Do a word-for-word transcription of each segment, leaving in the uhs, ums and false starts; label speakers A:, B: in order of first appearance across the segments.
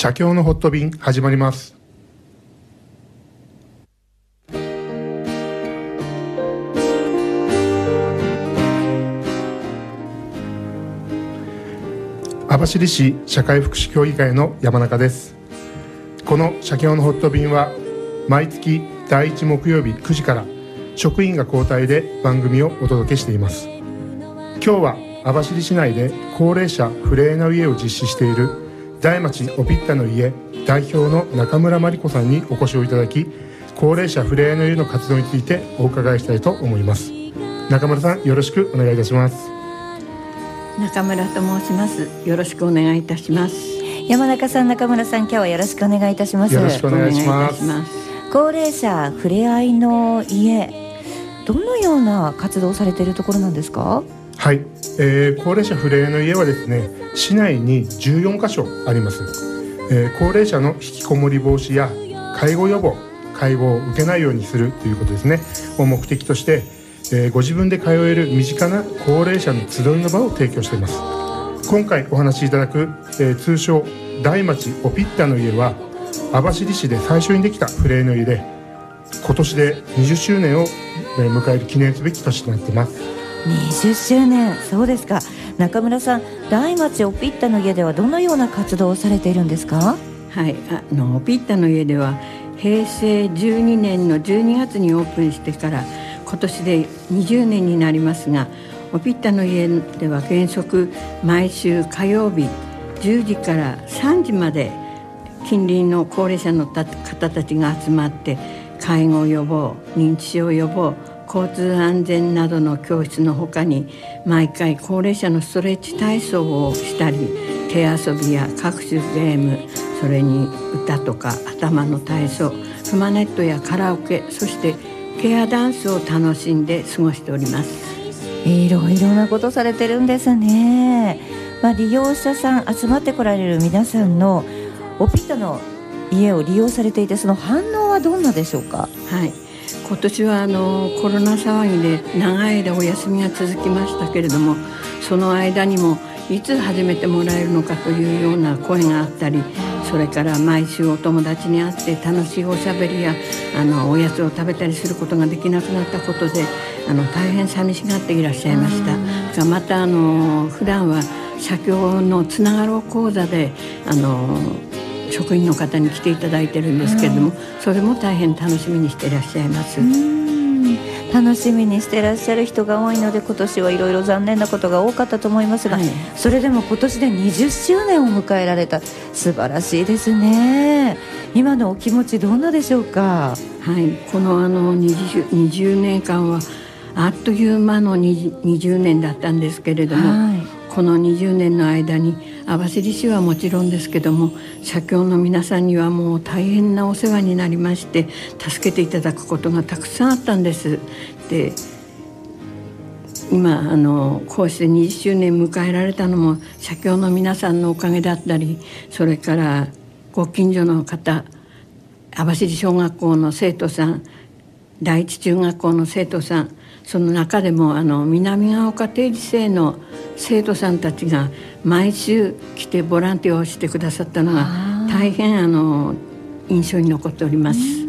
A: 社協のホット便始まります。網走市社会福祉協議会の山中です。この社協のホット便は毎月だいいち木曜日くじから職員が交代で番組をお届けしています。今日は網走市内で高齢者ふれあいの家を実施している大町おぴったの家代表の中村真理子さんにお越しをいただき、高齢者ふれあいの家の活動についてお伺いしたいと思います。中村さん、よろしくお願いいたします。
B: 中村と申します。よろしくお願いいたします。
C: 山中さん、中村さん、今日はよろしくお願いいたします。
A: よろしくお願いします。
C: 高齢者ふれあいの家、どのような活動をされているところなんですか？
A: はい、えー、高齢者ふれあいの家はですね、市内にじゅうよんかしょあります。えー、高齢者の引きこもり防止や介護予防、介護を受けないようにするということですねを目的として、えー、ご自分で通える身近な高齢者の集いの場を提供しています。今回お話しいただく、えー、通称大町おぴったの家は網走市で最初にできたふれあいの家で、今年でにじゅっしゅうねんを迎える記念すべき年となっています。
C: にじゅっしゅうねん、そうですか。中村さん、大町おぴったの家ではどのような活動をされているんですか？
B: はい、あのおぴったの家ではへいせいじゅうにねんのじゅうにがつにオープンしてから今年でにじゅうねんになりますが、おぴったの家では原則毎週火曜日じゅうじからさんじまで近隣の高齢者の方たちが集まって介護予防、認知症予防、交通安全などの教室のほかに、毎回高齢者のストレッチ体操をしたり、手遊びや各種ゲーム、それに歌とか頭の体操、フマネットやカラオケ、そしてケアダンスを楽しんで過ごしております。
C: いろいろなことされてるんですね。まあ、利用者さん、集まってこられる皆さんのおぴったの家を利用されていて、その反応はどんなでしょうか？
B: はい、今年はあのコロナ騒ぎで長い間お休みが続きましたけれども、その間にもいつ始めてもらえるのかというような声があったり、それから毎週お友達に会って楽しいおしゃべりやあのおやつを食べたりすることができなくなったことで、あの大変寂しがっていらっしゃいましたが、またあの普段は社協のつながろう講座であの職員の方に来ていただいてるんですけれども、それも大変楽しみにしていらっしゃいます。
C: うーん、楽しみにしていらっしゃる人が多いので、今年はいろいろ残念なことが多かったと思いますが、はい、それでも今年でにじゅっしゅうねんを迎えられた、素晴らしいですね。今のお気持ちどんなでしょうか？
B: はい、このあの 20, にじゅうねんかんはあっという間のにじゅうねんだったんですけれども、はい、このにじゅうねんの間に網走市はもちろんですけども、社協の皆さんにはもう大変なお世話になりまして、助けていただくことがたくさんあったんです。で、今あのこうしてにじゅっしゅうねん迎えられたのも社協の皆さんのおかげだったり、それからご近所の方、網走小学校の生徒さん、第一中学校の生徒さん、その中でもあの南ヶ丘定時制の生徒さんたちが毎週来てボランティアをしてくださったのが大変あの印象に残っております。
C: うん、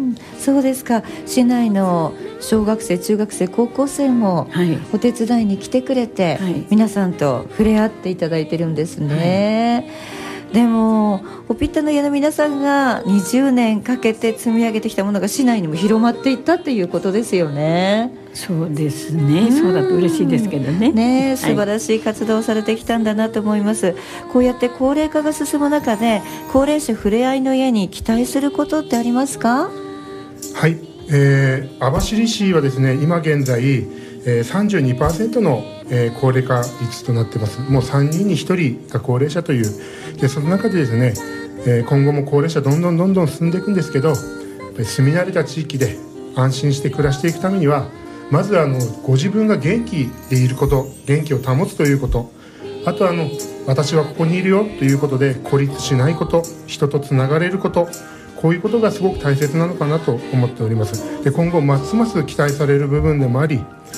C: そうですか。市内の小学生、中学生、高校生もお手伝いに来てくれて、はい、皆さんと触れ合っていただいてるんですね。はい、でもおぴったの家の皆さんがにじゅうねんかけて積み上げてきたものが市内にも広まっていったっていうことですよね。
B: そうですね。そうだと嬉しいですけどね。
C: ね、素晴らしい活動をされてきたんだなと思います。はい、こうやって高齢化が進む中で、高齢者ふれあいの家に期待することってありますか？
A: はい、えー、網走市はですね、今現在、えー、さんじゅうにパーセント の、えー、高齢化率となっています。もうさんにんにひとりが高齢者という。で、その中でですね、えー、今後も高齢者どんどんどんどん進んでいくんですけど、やっぱり住み慣れた地域で安心して暮らしていくためには、まずあのご自分が元気でいること、元気を保つということ、あとあの私はここにいるよということで孤立しないこと、人とつながれること、こういうことがすごく大切なのかなと思っております。で、今後ますます期待される部分でもあり、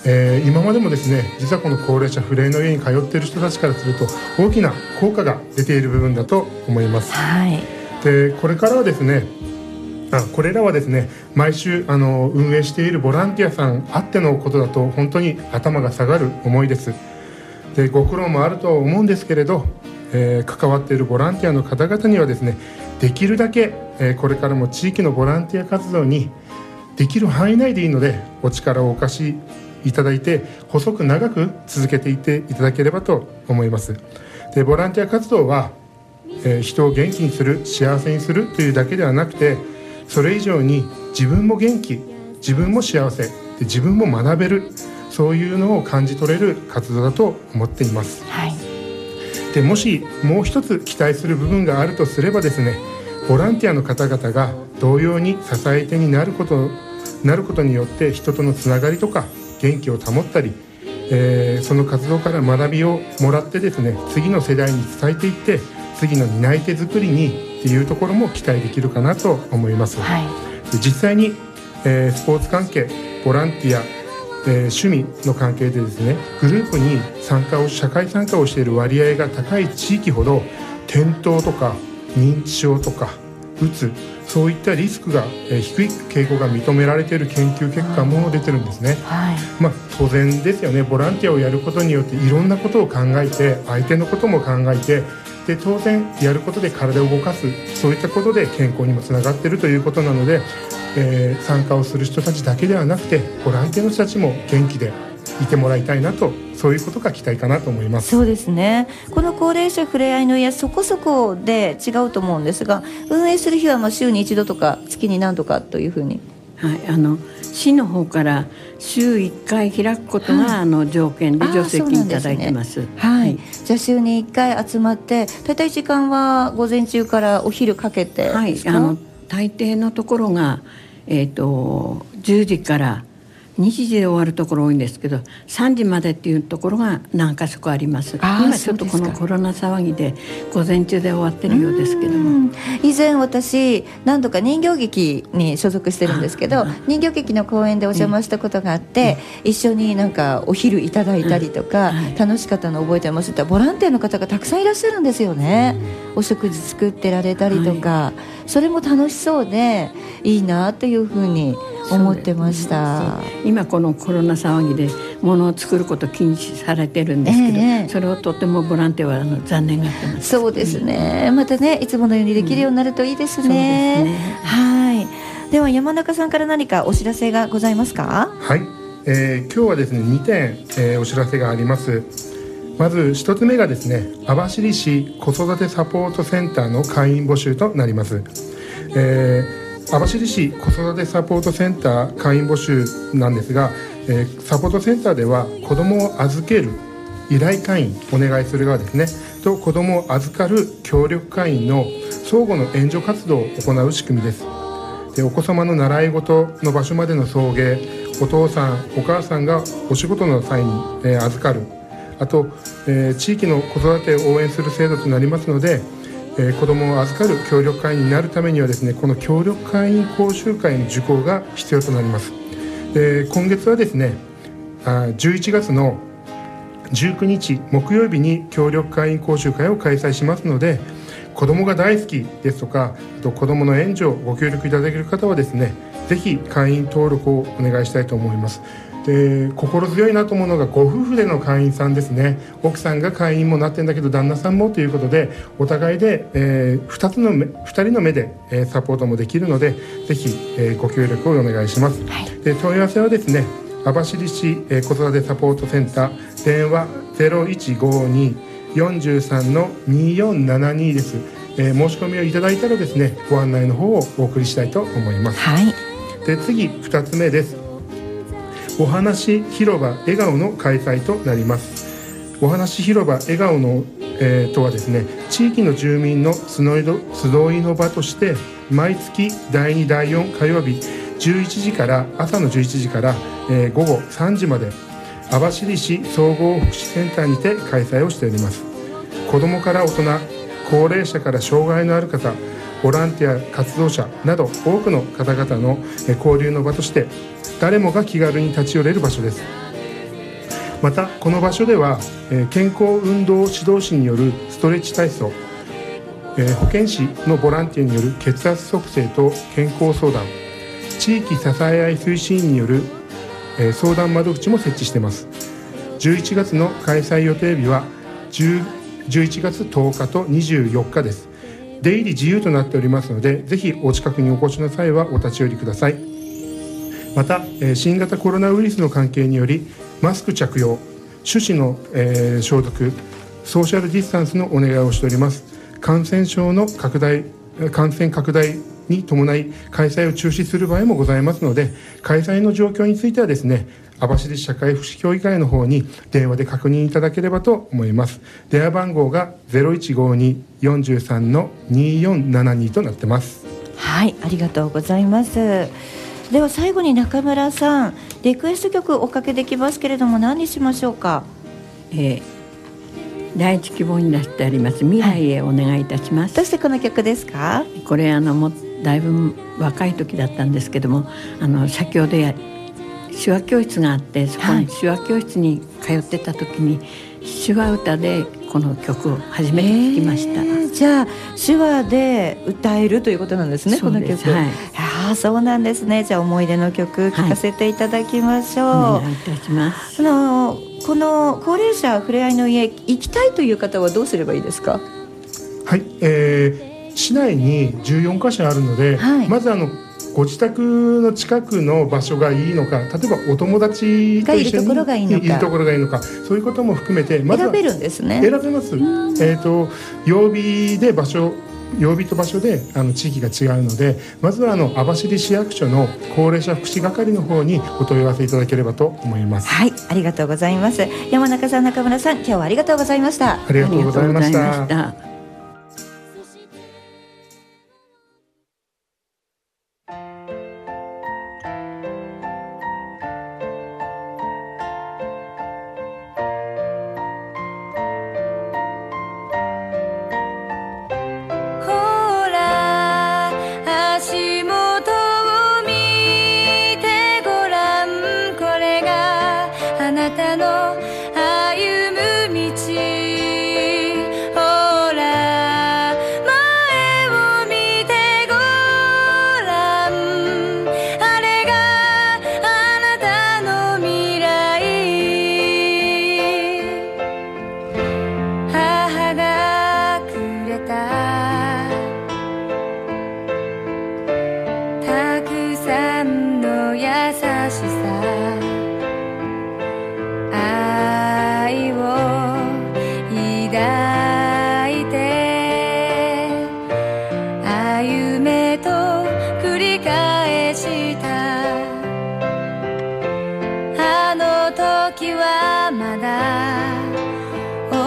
A: えー、今までもですね、実はこの高齢者フレイの家に通っている人たちからすると大きな効果が出ている部分だと思います。
C: はい、
A: でこれからはですねあこれらはですね毎週あの運営しているボランティアさんあってのことだと本当に頭が下がる思いです。でご苦労もあるとは思うんですけれど、えー、関わっているボランティアの方々にはですねできるだけ、えー、これからも地域のボランティア活動にできる範囲内でいいのでお力をお貸しいただいて細く長く続けていっていただければと思います。でボランティア活動は、えー、人を元気にする幸せにするというだけではなくてそれ以上に自分も元気自分も幸せで自分も学べるそういうのを感じ取れる活動だと思っています。
C: はい、
A: でもしもう一つ期待する部分があるとすればですねボランティアの方々が同様に支え手になることなることによって人とのつながりとか元気を保ったり、えー、その活動から学びをもらってですね次の世代に伝えていって次の担い手作りにっていうところも期待できるかなと思います。
C: はい、
A: で実際に、えー、スポーツ関係ボランティア、えー、趣味の関係でですねグループに参加を社会参加をしている割合が高い地域ほど転倒とか認知症とかうつそういったリスクが、えー、低い傾向が認められている研究結果も出てるんですね。
C: はい、
A: まあ、当然ですよね。ボランティアをやることによっていろんなことを考えて相手のことも考えてで当然やることで体を動かすそういったことで健康にもつながっているということなので、えー、参加をする人たちだけではなくてボランティアの人たちも元気でいてもらいたいなとそういうことが期待かなと思います。
C: そうですね。この高齢者ふれあいの家そこそこで違うと思うんですが運営する日はまあ週に一度とか月に何度かというふうに、
B: はい、あの市の方から週いっかい開くことが、はい、あの条件で助成金いただいてます。
C: ね、はい、はい、じゃあ週にいっかい集まって大体時間は午前中からお昼かけてですか？
B: はい、あの大抵のところが、えーと、じゅうじからにじで終わるところ多いんですけどさんじまでっていうところが何か所かあります。今ちょっとこのコロナ騒ぎで午前中で終わってるようですけども
C: 以前私何度か人形劇に所属してるんですけど人形劇の公演でお邪魔したことがあって、うん、一緒になんかお昼いただいたりとか、うんはい、楽しかったのを覚えてます。ボランティアの方がたくさんいらっしゃるんですよね、うん、お食事作ってられたりとか、はい、それも楽しそうでいいなというふうに思ってました。
B: 今このコロナ騒ぎで物を作ること禁止されてるんですけど、えー、それをとてもボランティアはあの残念がってます。
C: そうですね、またねいつものようにできるようになるといいですね、うん、そうですね。はい、では山中さんから何かお知らせがございますか？
A: はい、えー、今日はですねにてん、えー、お知らせがあります。まずひとつめがですね網走市子育てサポートセンターの会員募集となります。えー網走市子育てサポートセンター会員募集なんですが、えー、サポートセンターでは子どもを預ける依頼会員お願いする側ですねと子どもを預かる協力会員の相互の援助活動を行う仕組みです。でお子様の習い事の場所までの送迎お父さんお母さんがお仕事の際に、えー、預かるあと、えー、地域の子育てを応援する制度となりますのでえー、子どもを預かる協力会員になるためにはですねこの協力会員講習会の受講が必要となります。で今月はですねあじゅういちがつのじゅうくにち木曜日に協力会員講習会を開催しますので子どもが大好きですとかあと子どもの援助をご協力いただける方はですねぜひ会員登録をお願いしたいと思います。で心強いなと思うのがご夫婦での会員さんですね。奥さんが会員もなってんだけど旦那さんもということでお互いで、えー、ふたつの目ふたりの目で、えー、サポートもできるのでぜひ、えー、ご協力をお願いします。はい、で問い合わせはですね網走市、えー、子育てサポートセンター電話 ゼロいちごに よんさん によんななに です、えー、申し込みをいただいたらですねご案内の方をお送りしたいと思います。
C: はい、
A: で次ふたつめです。お話広場笑顔の開催となります。お話広場笑顔の、えー、とはですね地域の住民の集いの、集いの場として毎月だいにだいよん火曜日じゅういちじから朝のじゅういちじから、えー、午後さんじまで網走市総合福祉センターにて開催をしております。子どもから大人高齢者から障害のある方ボランティア活動者など多くの方々の交流の場として誰もが気軽に立ち寄れる場所です。 またこの場所では、えー、健康運動指導士によるストレッチ体操、えー、保健師のボランティアによる血圧測定と健康相談、地域支え合い推進員による、えー、相談窓口も設置しています。じゅういちがつの開催予定日はじゅういちがつとおかとにじゅうよっかです。出入り自由となっておりますので、ぜひお近くにお越しの際はお立ち寄りください。また、えー、新型コロナウイルスの関係によりマスク着用、手指の、えー、消毒、ソーシャルディスタンスのお願いをしております。感染症の拡大感染拡大に伴い開催を中止する場合もございますので、開催の状況についてはですね、網走社会福祉協議会の方に電話で確認いただければと思います。電話番号が ゼロいちごに よんさん によんななに となってます。
C: はい、ありがとうございます。では最後に中村さん、リクエスト曲おかけできますけれども、何にしましょうか。
B: えー、第一希望に出してあります未来へお願いいたします。
C: どうしてこの曲ですか。
B: これあのもだいぶ若い時だったんですけども、あの社協でや手話教室があって、そこに手話教室に通ってた時に、はい、手話歌でこの曲を初めて聴きました。え
C: ー、じゃあ手話で歌えるということなんですね、この曲。はい、あ、そうなんですね。じゃあ思い出の曲聴かせていただきましょう。
B: はい、お願いいたします。
C: あのこの高齢者ふれあいの家行きたいという方はどうすればいいですか。
A: はい、えー、市内にじゅうよんかしょあるので、はい、まずあのご自宅の近くの場所がいいのか、例えばお友達と一緒にいるところがいいのか、いるところがいいのか、そういうことも含めてまずは
C: 選べるんですね。
A: 選べます。えーと、曜日で場所曜日と場所であの地域が違うので、まずはあの網走市役所の高齢者福祉係の方にお問い合わせいただければと思います。
C: はい、ありがとうございます。山中さん、中村さん、今日はありがとうございました。
A: ありがとうございました。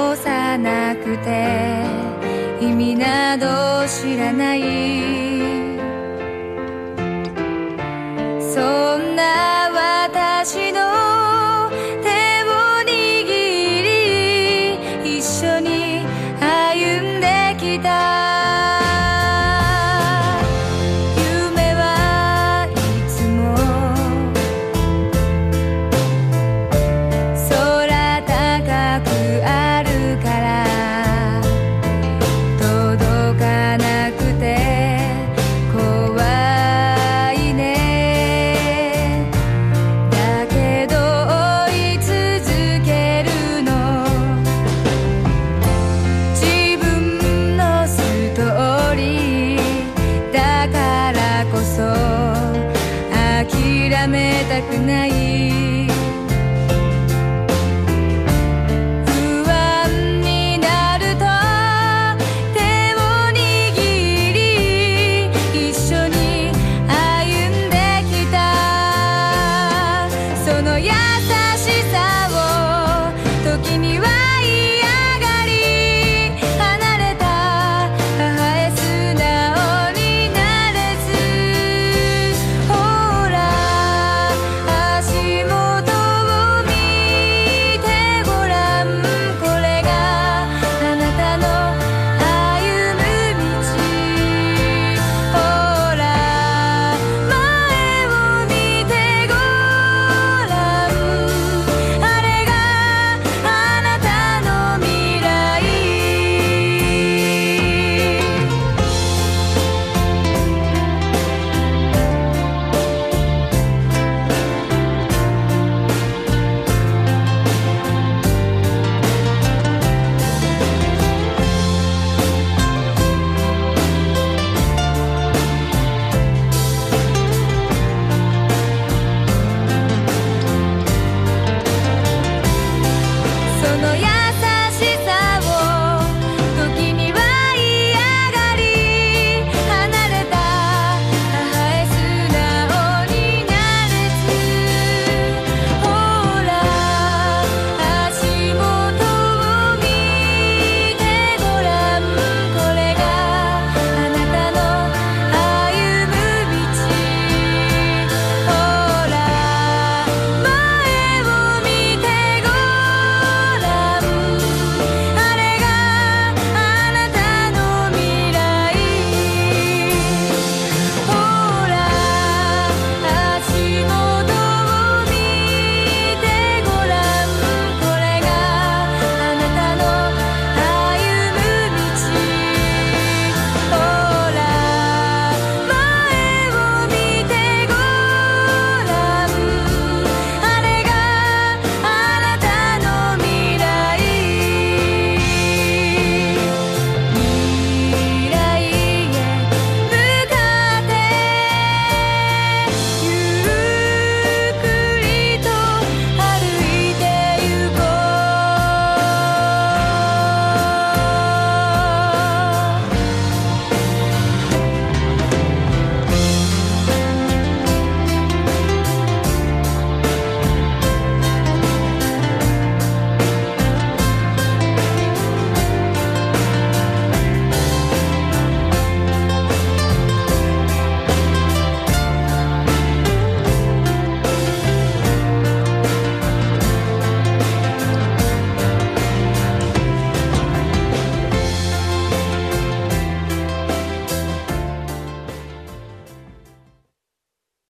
D: 意味など知らない